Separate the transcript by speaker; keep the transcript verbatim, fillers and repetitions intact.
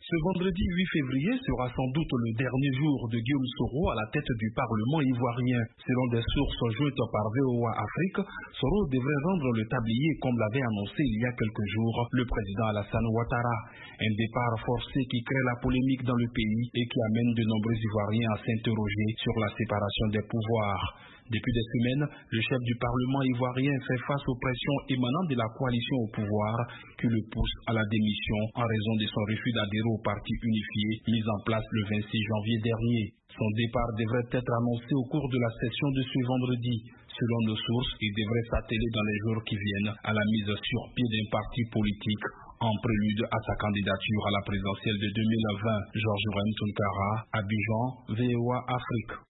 Speaker 1: Ce vendredi huit février sera sans doute le dernier jour de Guillaume Soro à la tête du Parlement ivoirien. Selon des sources jointes par V O A Afrique, Soro devrait rendre le tablier comme l'avait annoncé il y a quelques jours le président Alassane Ouattara. Un départ forcé qui crée la polémique dans le pays et qui amène de nombreux Ivoiriens à s'interroger sur la séparation des pouvoirs. Depuis des semaines, le chef du Parlement ivoirien fait face aux pressions émanant de la coalition au pouvoir qui le pousse à la démission en raison de son refus d'adhérer au parti unifié mis en place le vingt-six janvier dernier. Son départ devrait être annoncé au cours de la session de ce vendredi. Selon nos sources, il devrait s'atteler dans les jours qui viennent à la mise sur pied d'un parti politique en prélude à sa candidature à la présidentielle de deux mille vingt. Georges Tunkara, Abidjan, V O A Afrique.